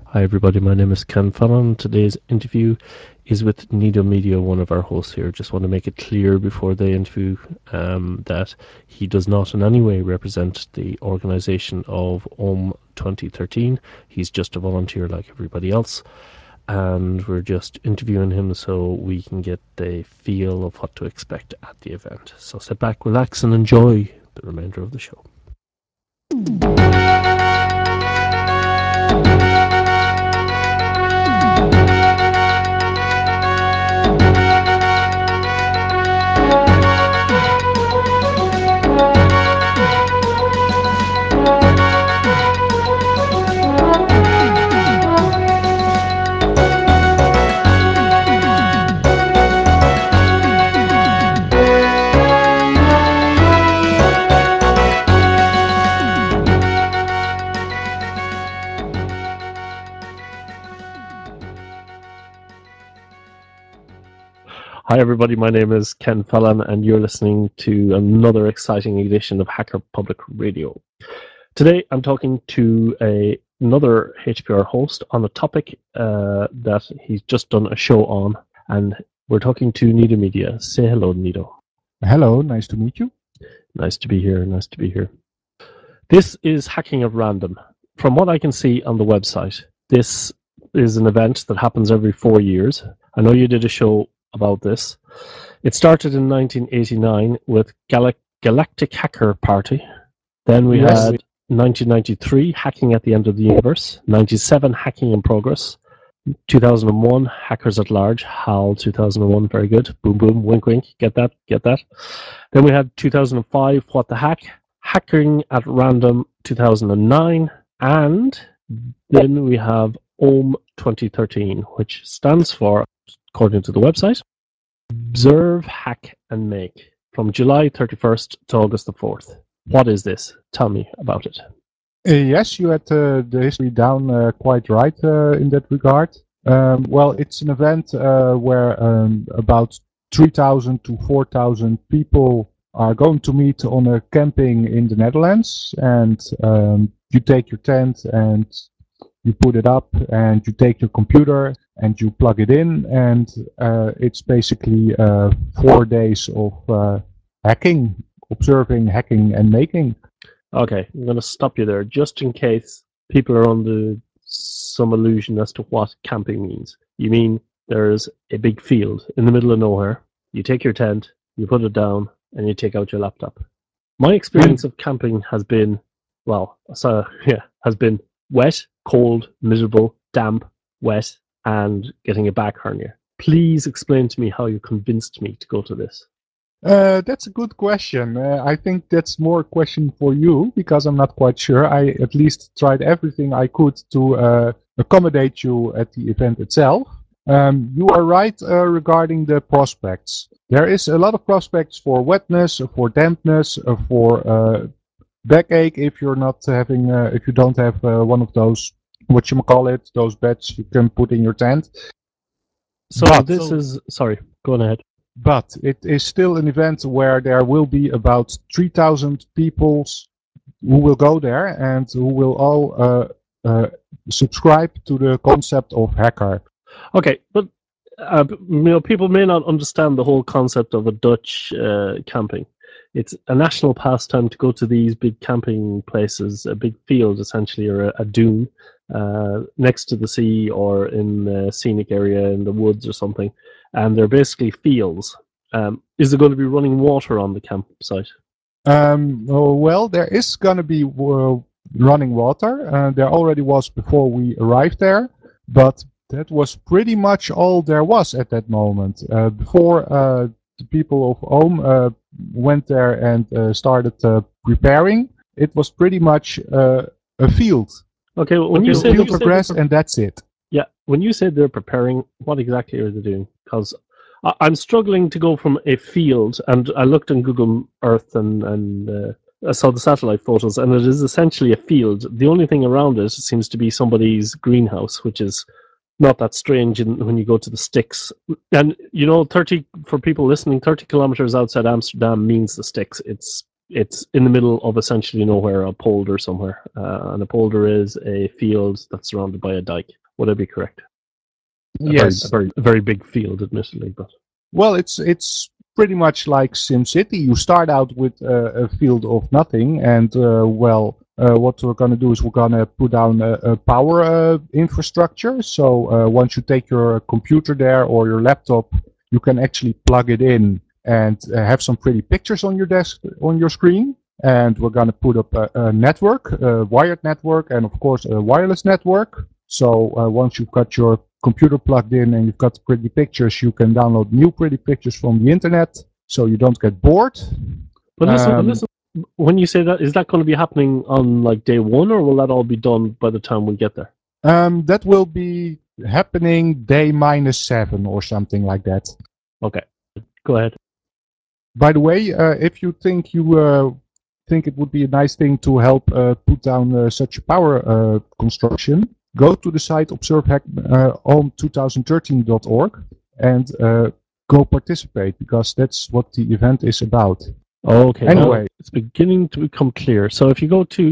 Hi everybody, my name is Ken Fallon. Today's interview is with Nido Media, one of our hosts here. Just want to make it clear before the interview that he does not in any way represent the organisation of OM 2013. He's just a volunteer like everybody else. And we're just interviewing him so we can get the feel of what to expect at the event. So sit back, relax and enjoy the remainder of the show. Hi everybody, my name is Ken Fallon and you're listening to another exciting edition of Hacker Public Radio. Today I'm talking to another HPR host on a topic that he's just done a show on, and we're talking to Nido Media. Say hello, Nido. Hello, nice to meet you. Nice to be here, nice to be here. This is Hacking at Random. From what I can see on the website, this is an event that happens every 4 years. I know you did a show about this. It started in 1989 with Galactic Hacker Party. Then we had 1993, Hacking at the End of the Universe. 97, Hacking in Progress. 2001, Hackers at Large. HAL 2001, very good. Boom, boom, wink, wink. Get that, get that. Then we had 2005, What the Hack. Hacking at Random 2009. And then we have OM 2013, which stands for, according to the website, Observe, Hack and Make, from July 31st to August the 4th. What is this? Tell me about it. Yes, you had the history down quite right in that regard. Well, it's an event where about 3,000 to 4,000 people are going to meet on a camping in the Netherlands, and you take your tent and you put it up, and you take your computer and you plug it in, and it's basically 4 days of hacking, observing, hacking, and making. Okay, I'm going to stop you there just in case people are under some illusion as to what camping means. You mean there's a big field in the middle of nowhere, you take your tent, you put it down, and you take out your laptop. My experience of camping has been, has been wet, cold, miserable, damp, wet, and getting a back hernia. Please explain to me how you convinced me to go to this. That's a good question. I think that's more a question for you, because I'm not quite sure. I at least tried everything I could to accommodate you at the event itself. You are right regarding the prospects. There is a lot of prospects for wetness, for dampness, for backache if you're not having, if you don't have one of those, those beds you can put in your tent. So sorry, go on ahead. But it is still an event where there will be about 3,000 people who will go there and who will all subscribe to the concept of hacker. Okay, but people may not understand the whole concept of a Dutch camping. It's a national pastime to go to these big camping places, a big field essentially, or a dune next to the sea or in a scenic area in the woods or something. And they're basically fields. Is there going to be running water on the campsite? Well, there is going to be running water. There already was before we arrived there, but that was pretty much all there was at that moment. Before the people of Ohm went there and started preparing, it was pretty much a field. Okay, when you say field progress, and that's it. Yeah, when you say they're preparing, what exactly are they doing? Because I'm struggling to go from a field, and I looked on Google Earth and I saw the satellite photos, and it is essentially a field. The only thing around it seems to be somebody's greenhouse, which is not that strange when you go to the sticks. And 30, for people listening, 30 kilometers outside Amsterdam means the sticks. It's in the middle of essentially nowhere, a polder somewhere, and a polder is a field that's surrounded by a dike. Would I be correct? Yes. A very big field, admittedly, but Well, it's pretty much like SimCity. You start out with a field of nothing, and what we're going to do is we're going to put down a power infrastructure. So once you take your computer there or your laptop, you can actually plug it in and have some pretty pictures on your desk, on your screen. And we're going to put up a network, a wired network, and of course a wireless network. So once you've got your computer plugged in and you've got pretty pictures, you can download new pretty pictures from the internet, so you don't get bored. But listen, when you say that, is that going to be happening on like day one, or will that all be done by the time we get there? That will be happening day -7 or something like that. Okay, go ahead. By the way, if you think it would be a nice thing to help put down such a power construction, go to the site observehome2013.org and go participate, because that's what the event is about. Okay, Anyway, now it's beginning to become clear. So if you go to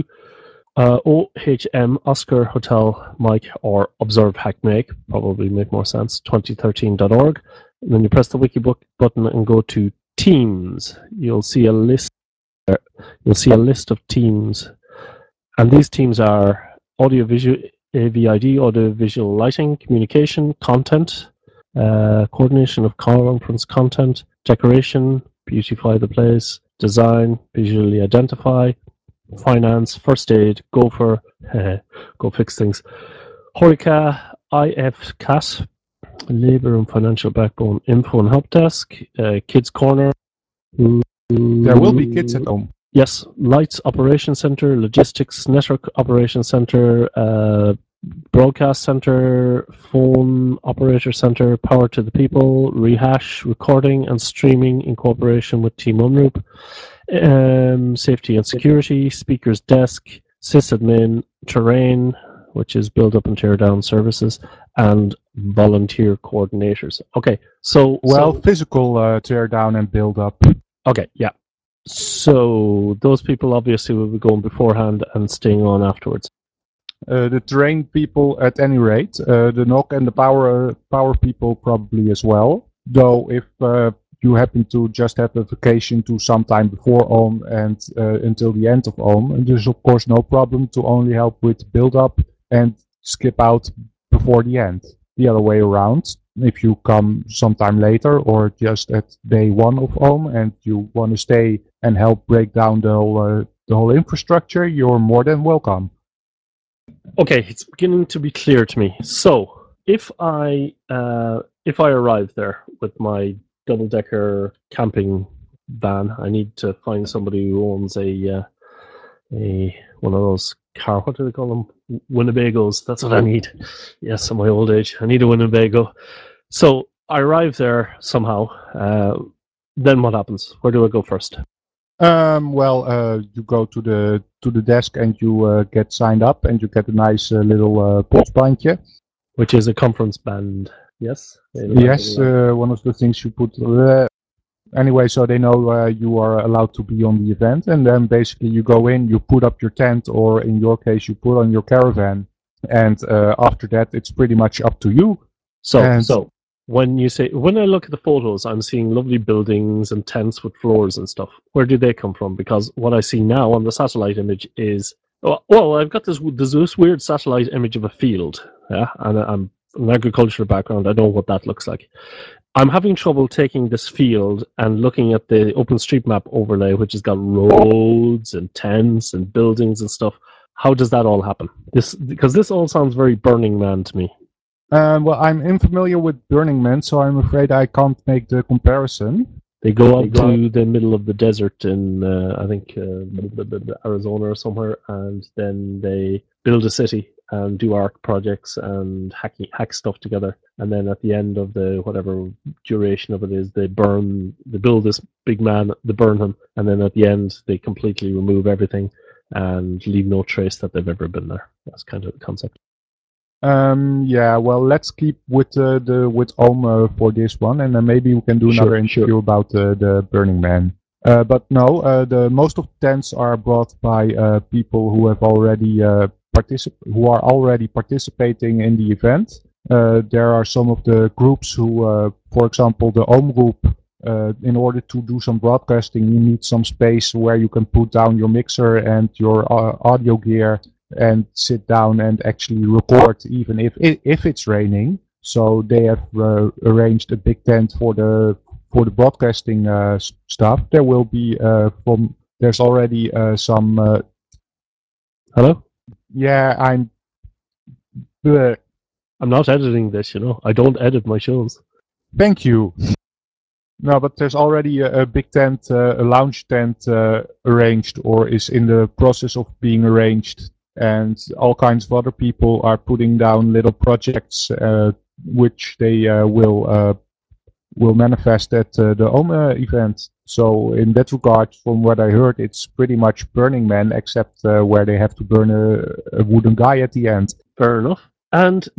OHM, Oscar Hotel Mike, or Observe Hack Make, probably make more sense, 2013.org, and then you press the Wikibook button and go to Teams. You'll see a list there. You'll see a list of teams, and these teams are audiovisual, AVID, audiovisual lighting, communication, content, coordination of conference content, decoration, beautify the place, design, visually identify, finance, first aid, gopher, go fix things, Horeca, IFCAT, labor and financial backbone, info and help desk, kids corner. there will be kids at home. Yes, lights operation center, logistics network operation center, broadcast center, phone operator center, power to the people, rehash, recording and streaming in cooperation with Team Unroop, safety and security, speakers desk, sysadmin, terrain, which is build up and tear down services, and volunteer coordinators. Okay, so physical tear down and build up. Okay, yeah. So those people obviously will be going beforehand and staying on afterwards. The terrain people at any rate, the knock and the power people probably as well. Though if you happen to just have a vacation to sometime before Ohm and until the end of Ohm, and there's of course no problem to only help with build up and skip out before the end. The other way around, if you come sometime later or just at day one of Ohm and you want to stay and help break down the whole infrastructure, you're more than welcome. Okay, it's beginning to be clear to me. So if I arrive there with my double-decker camping van, I need to find somebody who owns a one of those car. What do they call them? Winnebagos. That's what I need. Yes, at my old age, I need a Winnebago. So I arrive there somehow. Then what happens? Where do I go first? You go to the desk and you get signed up and you get a nice little polsbandje. Which is a conference band. Yes. Yes, one of the things you put. Anyway, so they know you are allowed to be on the event, and then basically you go in, you put up your tent, or in your case, you put on your caravan, and after that, it's pretty much up to you. So when I look at the photos, I'm seeing lovely buildings and tents with floors and stuff. Where do they come from? Because what I see now on the satellite image is, I've got this weird satellite image of a field, yeah, and I'm an agricultural background. I know what that looks like. I'm having trouble taking this field and looking at the OpenStreetMap overlay, which has got roads and tents and buildings and stuff. How does that all happen? Because this all sounds very Burning Man to me. I'm unfamiliar with Burning Man, so I'm afraid I can't make the comparison. They go out to the middle of the desert in, I think, Arizona or somewhere, and then they build a city and do ARC projects and hack stuff together. And then at the end of the whatever duration of it is, they build this big man, they burn him, and then at the end they completely remove everything and leave no trace that they've ever been there. That's kind of the concept. Let's keep with Ohm for this one, and then maybe we can do another interview about the Burning Man. But no, the most of the tents are brought by people who have already who are already participating in the event. There are some of the groups who, for example, the Omroep. In order to do some broadcasting, you need some space where you can put down your mixer and your audio gear and sit down and actually record, even if it's raining. So they have arranged a big tent for the broadcasting stuff. There will be there's already some. Hello? Yeah, I'm not editing this, I don't edit my shows. Thank you. No, but there's already a big tent, a lounge tent arranged or is in the process of being arranged. And all kinds of other people are putting down little projects which they will manifest at the OMA event. So in that regard, from what I heard, it's pretty much Burning Man, except where they have to burn a wooden guy at the end. Fair enough. And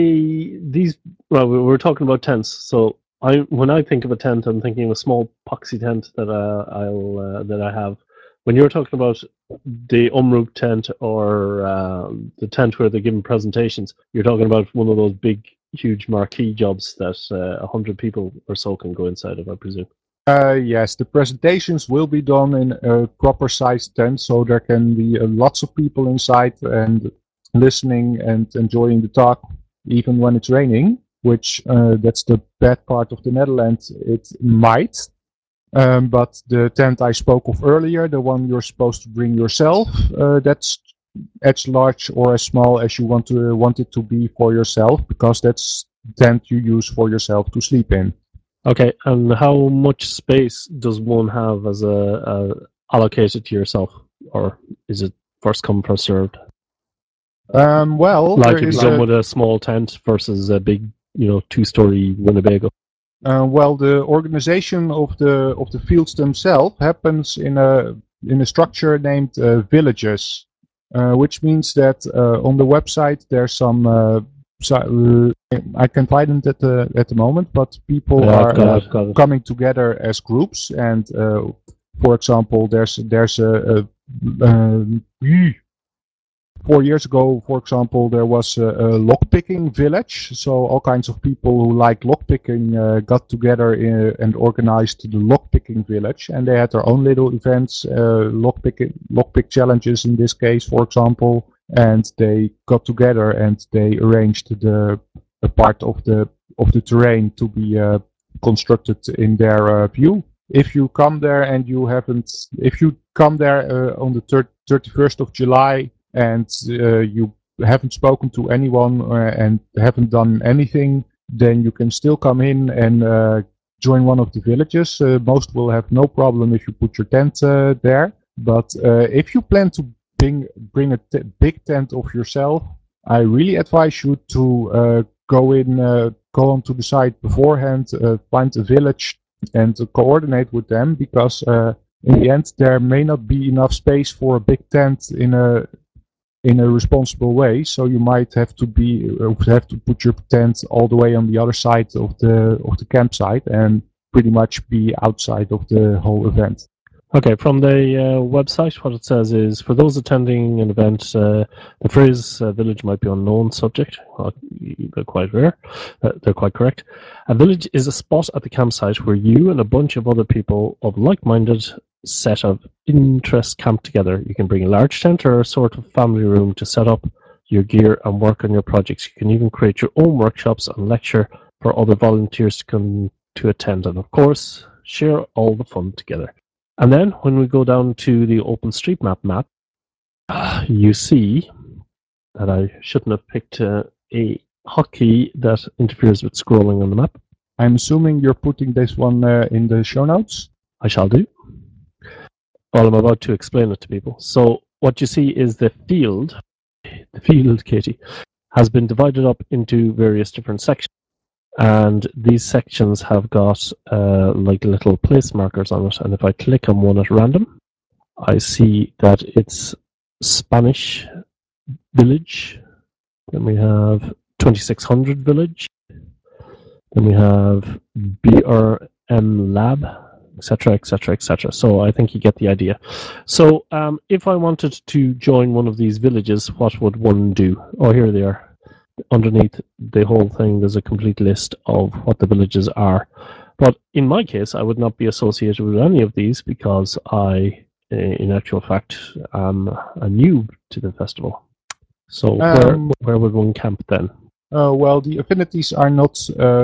we're talking about tents. So when I think of a tent, I'm thinking of a small poxy tent that I have. When you're talking about the Omroep tent or the tent where they're giving presentations, you're talking about one of those big, huge marquee jobs that 100 people or so can go inside of, I presume. Yes, the presentations will be done in a proper sized tent, so there can be lots of people inside and listening and enjoying the talk, even when it's raining, which that's the bad part of the Netherlands. It might. But the tent I spoke of earlier, the one you're supposed to bring yourself, that's as large or as small as you want it to be for yourself, because that's the tent you use for yourself to sleep in. Okay, and how much space does one have as allocated to yourself, or is it first come first served? Well, like if you come with a small tent versus a big, 2-story Winnebago. Well, the organization of the fields themselves happens in a structure named villages, which means that on the website there's some. I can't find it at the moment, but people are coming together as groups, and for example, there's a 4 years ago, for example, there was a lockpicking village. So all kinds of people who like lockpicking got together and organized the lockpicking village, and they had their own little events, lockpick challenges in this case, for example. And they got together and they arranged a part of the terrain to be constructed in their view. If you come there and if you come there on the 31st of July and you haven't spoken to anyone and haven't done anything, then you can still come in and join one of the villages. Most will have no problem if you put your tent there. But if you plan to bring a big tent of yourself, I really advise you to go onto the site beforehand, find a village and coordinate with them, because in the end there may not be enough space for a big tent in a responsible way. So you might have to put your tent all the way on the other side of the campsite and pretty much be outside of the whole event. Okay, from the website, what it says is, for those attending an event, the phrase village might be unknown subject. They're quite rare. They're quite correct. A village is a spot at the campsite where you and a bunch of other people of like-minded set of interest camp together. You can bring a large tent or a sort of family room to set up your gear and work on your projects. You can even create your own workshops and lecture for other volunteers to come to attend, and of course, share all the fun together. And then when we go down to the OpenStreetMap map, you see that I shouldn't have picked a hotkey that interferes with scrolling on the map. I'm assuming you're putting this one in the show notes? I shall do. Well, I'm about to explain it to people. So what you see is the field, Katie, has been divided up into various different sections. And these sections have got like little place markers on it. And if I click on one at random, I see that it's Spanish Village. Then we have 2600 Village. Then we have BRM Lab. etc., etc., etc. So I think you get the idea. So if I wanted to join one of these villages, what would one do? Oh, here they are. Underneath the whole thing, there's a complete list of what the villages are. But in my case, I would not be associated with any of these because I, in actual fact, am a noob to the festival. So where would one camp then? Well, the affinities are not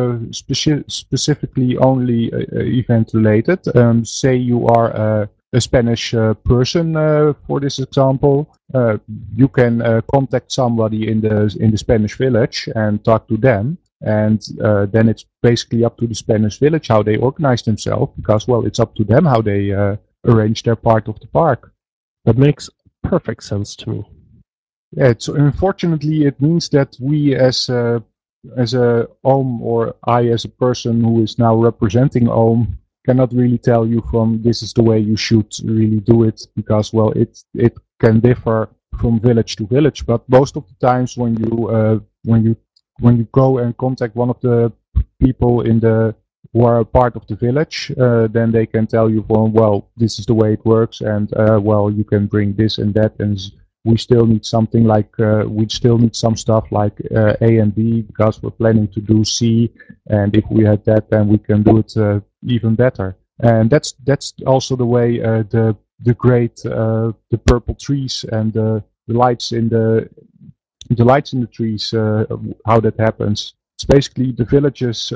specifically only event related. Say you are a Spanish person, for this example, you can contact somebody in the Spanish village and talk to them. And then it's basically up to the Spanish village how they organize themselves, because, well, it's up to them how they arrange their part of the park. That makes perfect sense to me. Yeah, so unfortunately, it means that we as a Ohm, or I as a person who is now representing Ohm, cannot really tell you from this is the way you should really do it, because, well, it can differ from village to village. But most of the times when you go and contact one of the people in the who are a part of the village, then they can tell you from, well, this is the way it works, and well, you can bring this and that, and we still need something like we still need some stuff like A and B, because we're planning to do C, and if we had that, then we can do it even better. And that's also the way the great the purple trees and the lights in the trees, how that happens. It's basically the villages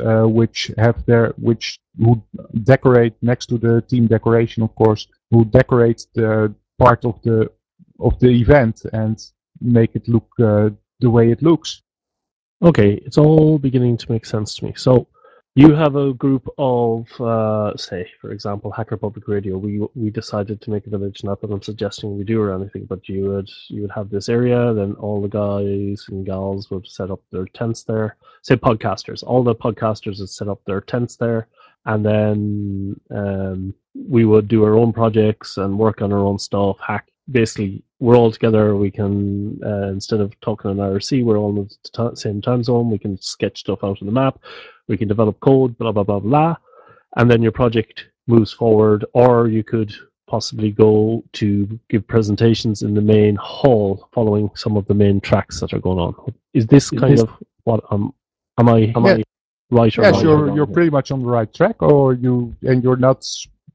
which who decorate next to the team decoration, of course, who decorate the part of the event and make it look the way it looks. Okay, it's all beginning to make sense to me. So you have a group of, say, for example, Hacker Public Radio. We decided to make a village. Not that I'm suggesting we do or anything, but you would have this area. Then all the guys and gals would set up their tents there. Say podcasters. All the podcasters would set up their tents there, and then we would do our own projects and work on our own stuff. Basically, we're all together. We can, instead of talking on IRC, we're all in the same time zone. We can sketch stuff out on the map. We can develop code, blah, blah, blah, blah. And then your project moves forward, or you could possibly go to give presentations in the main hall following some of the main tracks that are going on. Is this kind of what am I right or Yes, wrong? you're pretty much on the right track, or you're not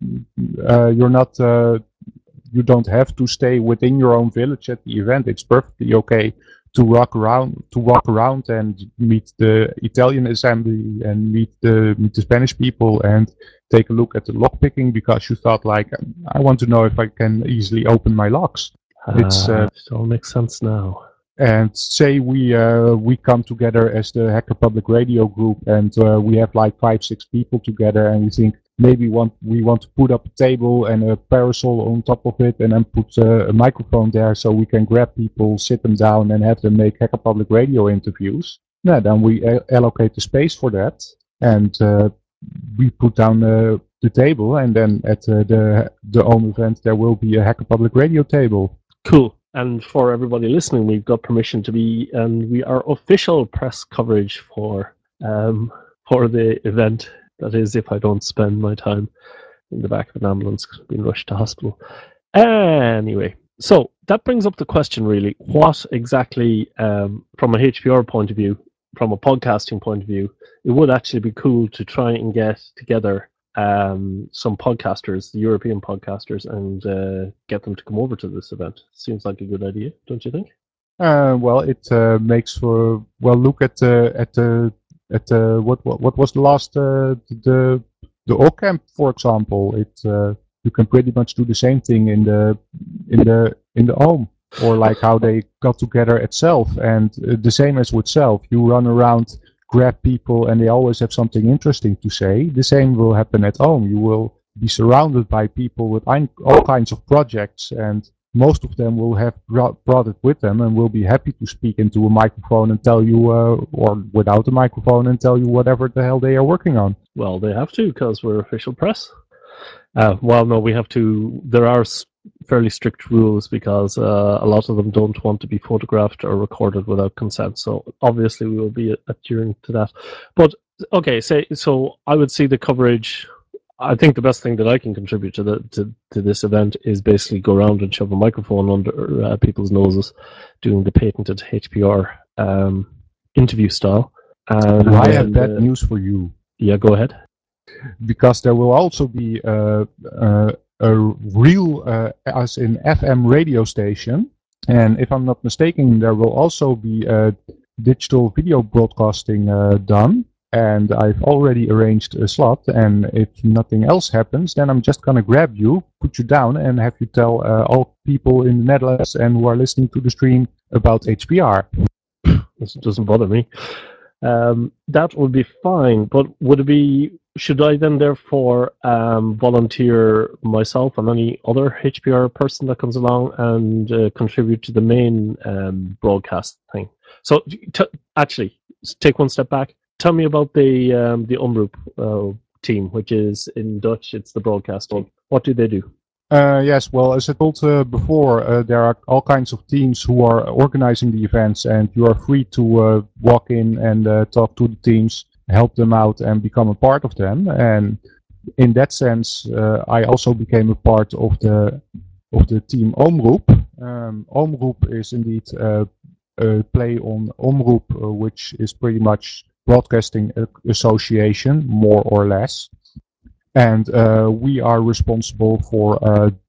you don't have to stay within your own village at the event. It's perfectly okay to walk around and meet the Italian assembly and meet the Spanish people and take a look at the lock picking, because you thought, like, I want to know if I can easily open my locks. It all makes sense now. And say we come together as the Hacker Public Radio group, and we have like 5-6 people together, and we think maybe we want to put up a table and a parasol on top of it, and then put a microphone there so we can grab people, sit them down, and have them make Hacker Public Radio interviews. Yeah, then we allocate the space for that, and we put down the table, and then at the home event there will be a Hacker Public Radio table. Cool. And for everybody listening, we've got permission to be, and we are official press coverage for the event. That is, if I don't spend my time in the back of an ambulance being rushed to hospital. Anyway, so that brings up the question, really. What exactly, from a HPR point of view, from a podcasting point of view, it would actually be cool to try and get together some podcasters, the European podcasters, and get them to come over to this event. Seems like a good idea, don't you think? Well, it makes for, well, look at what was the last the OCamp, for example. It you can pretty much do the same thing in the home, or like how they got together at Self, and the same as with Self. You run around, grab people, and they always have something interesting to say. The same will happen at home. You will be surrounded by people with all kinds of projects, and most of them will have brought it with them and will be happy to speak into a microphone and tell you, or without a microphone, and tell you whatever the hell they are working on. Well, they have to, because we're official press. Well, no, we have to. There are fairly strict rules, because a lot of them don't want to be photographed or recorded without consent. So obviously we will be adhering to that. But okay, so I would see the coverage I think the best thing that I can contribute to this event is basically go around and shove a microphone under people's noses, doing the patented HPR interview style. And I have bad news for you. Yeah, go ahead. Because there will also be a real, as in FM radio station. And if I'm not mistaken, there will also be digital video broadcasting done. And I've already arranged a slot. And if nothing else happens, then I'm just going to grab you, put you down, and have you tell all people in the Netherlands and who are listening to the stream about HPR. This doesn't bother me. That would be fine, but would it be? Should I then therefore volunteer myself and any other HPR person that comes along and contribute to the main broadcast thing? So, actually, take one step back. Tell me about the Omroep team, which is in Dutch. It's the broadcasting. What do they do? Yes, well, as I told before, there are all kinds of teams who are organizing the events, and you are free to walk in and talk to the teams, help them out, and become a part of them. And in that sense, I also became a part of the team Omroep. Omroep is indeed a play on Omroep, which is pretty much broadcasting association, more or less. And we are responsible for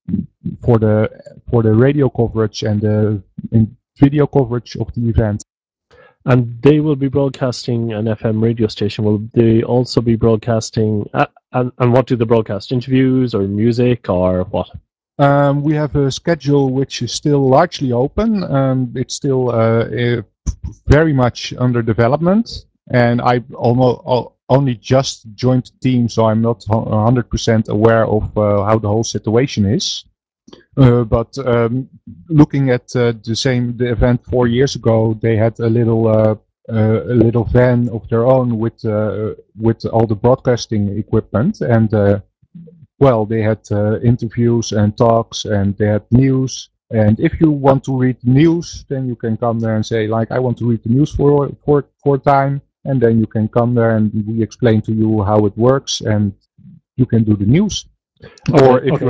the radio coverage and the video coverage of the event. And they will be broadcasting an FM radio station. Will they also be broadcasting? And what do they broadcast? Interviews or music or what? We have a schedule which is still largely open. It's still very much under development, and I only just joined the team, so I'm not 100% aware of how the whole situation is. But looking at the event 4 years ago, they had a little van of their own with all the broadcasting equipment, and well, they had interviews and talks, and they had news. And if you want to read news, then you can come there and say, like, I want to read the news for a time, and then you can come there and we explain to you how it works, and you can do the news. Or if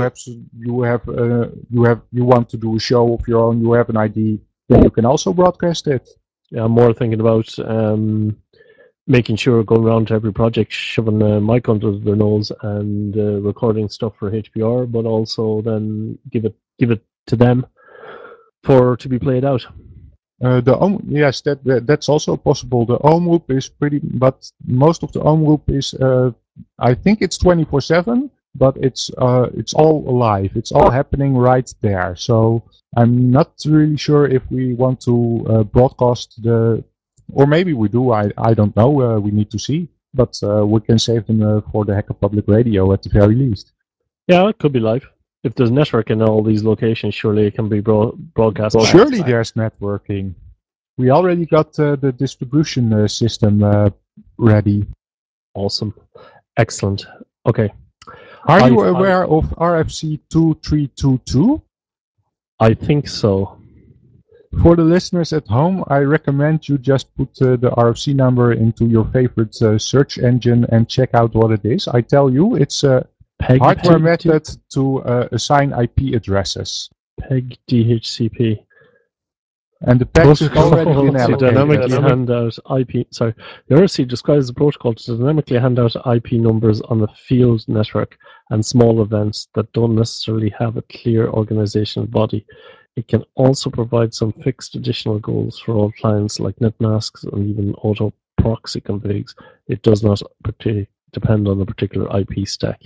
you want to do a show of your own, you have an idea, then you can also broadcast it. Yeah, I'm more thinking about making sure going around to every project, shoving a mic under their nose and recording stuff for HPR, but also then give it to them to be played out. Yes, that's also possible. The Omroep is but most of the Omroep is, I think it's 24/7, but it's all alive. It's all happening right there. So I'm not really sure if we want to broadcast or maybe we do. I don't know. We need to see. But we can save them for the Hacker Public Radio at the very least. Yeah, it could be live. If there's network in all these locations, surely it can be broadcast. Well, surely there's networking. We already got the distribution system ready. Awesome. Excellent. Okay. Are you aware of RFC 2322? I think so. For the listeners at home, I recommend you just put the RFC number into your favorite search engine and check out what it is. I tell you, it's a hardware method to assign IP addresses. PEG DHCP. And the patch has already been allocated. Dynamically hand out IP. Sorry, the RFC describes the protocol to dynamically hand out IP numbers on the field network and small events that don't necessarily have a clear organizational body. It can also provide some fixed additional goals for all clients like netmasks and even auto proxy configs. It does not depend on the particular IP stack.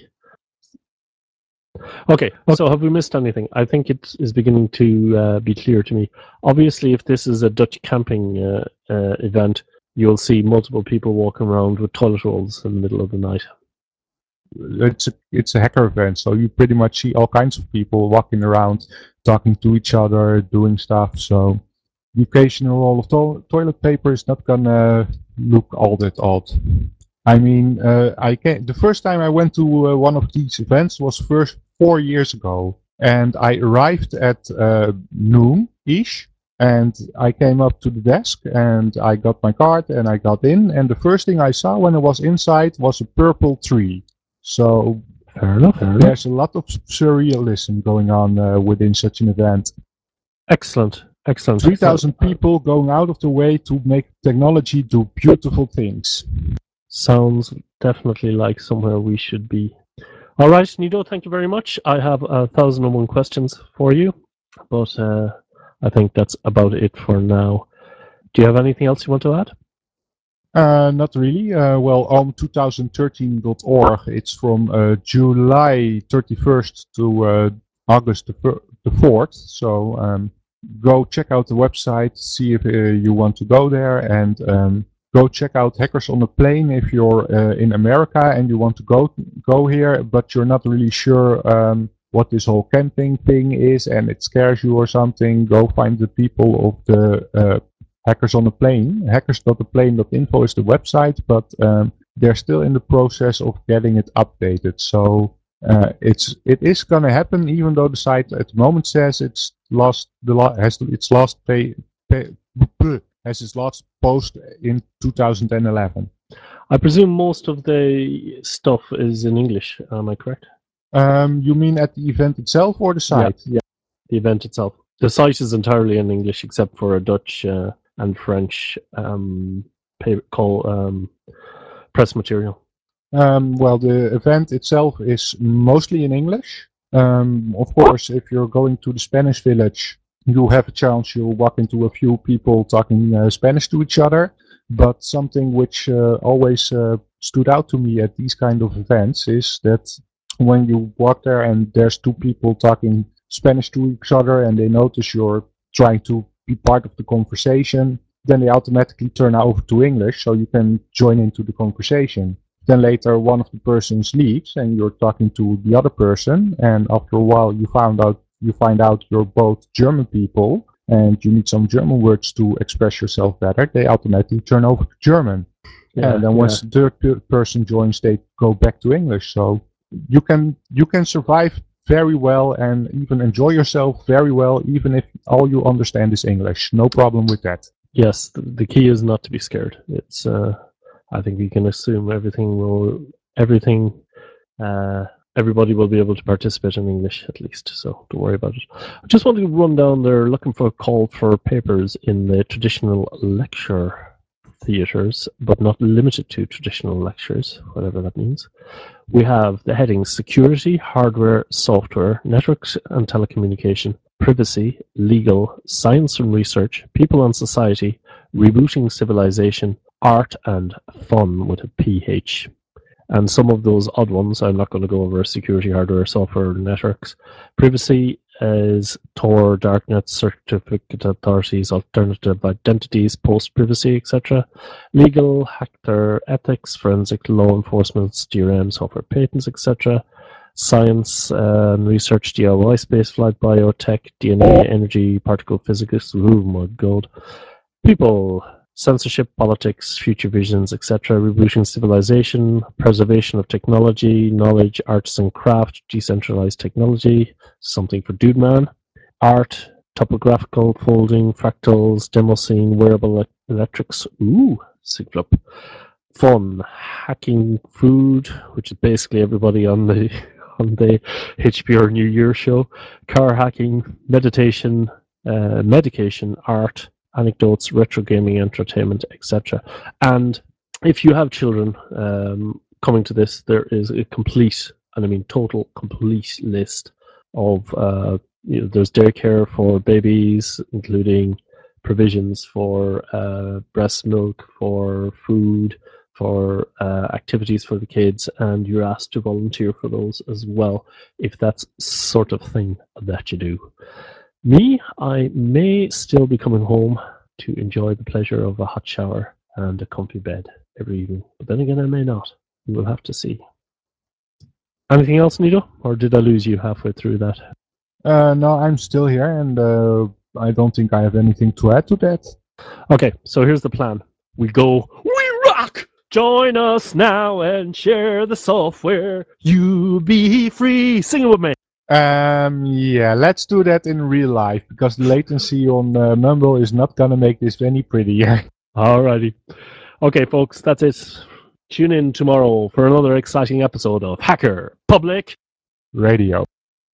Okay, so have we missed anything? I think it is beginning to be clear to me. Obviously, if this is a Dutch camping event, you'll see multiple people walking around with toilet rolls in the middle of the night. It's a hacker event, so you pretty much see all kinds of people walking around, talking to each other, doing stuff. So the occasional roll of toilet paper is not gonna look all that odd. I mean, the first time I went to one of these events was 4 years ago, and I arrived at noon-ish, and I came up to the desk, and I got my card, and I got in, and the first thing I saw when I was inside was a purple tree. So Fair enough. There's a lot of surrealism going on within such an event. Excellent. 3,000 people going out of the way to make technology do beautiful things. Sounds definitely like somewhere we should be. All right, Nido, thank you very much. I have 1,001 questions for you, but I think that's about it for now. Do you have anything else you want to add? Not really. Well, on 2013.org, it's from July 31st to August the 4th. So go check out the website, see if you want to go there, and go check out Hackers on a Plane if you're in America and you want to go here, but you're not really sure what this whole camping thing is and it scares you or something. Go find the people of the Hackers on a Plane. Hackers.theplane.info is the website, but they're still in the process of getting it updated. So it is going to happen, even though the site at the moment says it's has its last post in 2011. I presume most of the stuff is in English. Am I correct? You mean at the event itself or the site? Yeah, the event itself. The site is entirely in English except for a Dutch and French press material. Well, the event itself is mostly in English. Of course, if you're going to the Spanish village, you have a chance you'll walk into a few people talking Spanish to each other. But something which always stood out to me at these kind of events is that when you walk there and there's two people talking Spanish to each other and they notice you're trying to be part of the conversation, then they automatically turn over to English so you can join into the conversation. Then later one of the persons leaves and you're talking to the other person, and after a while you find out you're both German people and you need some German words to express yourself better. They automatically turn over to German. And then once the third person joins, they go back to English. So you can survive very well and even enjoy yourself very well, even if all you understand is English. No problem with that. Yes, the key is not to be scared. It's I think we can assume everybody will be able to participate in English at least, so don't worry about it. I just wanted to run down there looking for a call for papers in the traditional lecture theatres, but not limited to traditional lectures, whatever that means. We have the headings security, hardware, software, networks and telecommunication, privacy, legal, science and research, people and society, rebooting civilization, art and fun with a PH. And some of those odd ones, I'm not going to go over security, hardware, software, networks. Privacy is Tor, Darknet, certificate authorities, alternative identities, post-privacy, etc. Legal, hacker, ethics, forensic, law enforcement, DRM, software patents, etc. Science and research, DIY, spaceflight, biotech, DNA, energy, particle physics, oh my god. People, censorship, politics, future visions, etc., rebooting civilization, preservation of technology, knowledge, arts and craft, decentralized technology, something for Dude Man, art, topographical, folding, fractals, demo scene, wearable electrics, Sigflup, fun, hacking, food, which is basically everybody on the HBR New Year show, car hacking, meditation, medication, art, anecdotes, retro gaming, entertainment, etc. And if you have children coming to this, there is a complete, and I mean total complete list of, there's daycare for babies, including provisions for breast milk, for food, for activities for the kids, and you're asked to volunteer for those as well, if that's sort of thing that you do. Me, I may still be coming home to enjoy the pleasure of a hot shower and a comfy bed every evening. But then again, I may not. We will have to see. Anything else, Nido? Or did I lose you halfway through that? No, I'm still here, and I don't think I have anything to add to that. Okay, so here's the plan. We go, we rock! Join us now and share the software. You be free. Sing it with me. Yeah, let's do that in real life, because the latency on Mumble is not gonna make this any prettier. Alrighty. Okay, folks, that's it Tune in tomorrow for another exciting episode of Hacker Public Radio.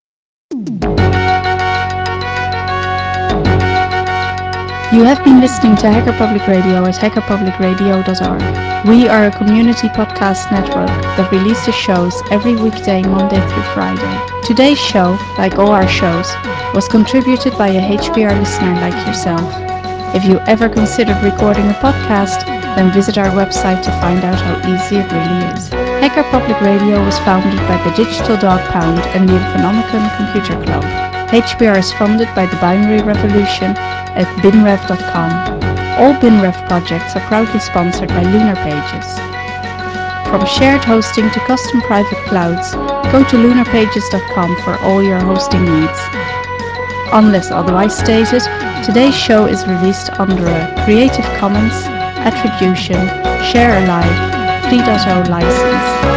You have been listening to Hacker Public Radio at hackerpublicradio.org. We are a community podcast network that releases shows every weekday, Monday through Friday. Today's show, like all our shows, was contributed by a HPR listener like yourself. If you ever considered recording a podcast, then visit our website to find out how easy it really is. Hacker Public Radio was founded by the Digital Dog Pound and the Infonomicon Computer Club. HPR is funded by the Binary Revolution at binrev.com. All BinRev projects are proudly sponsored by Lunar Pages. From shared hosting to custom private clouds, go to lunarpages.com for all your hosting needs. Unless otherwise stated, today's show is released under a Creative Commons Attribution Share Alike 3.0 license.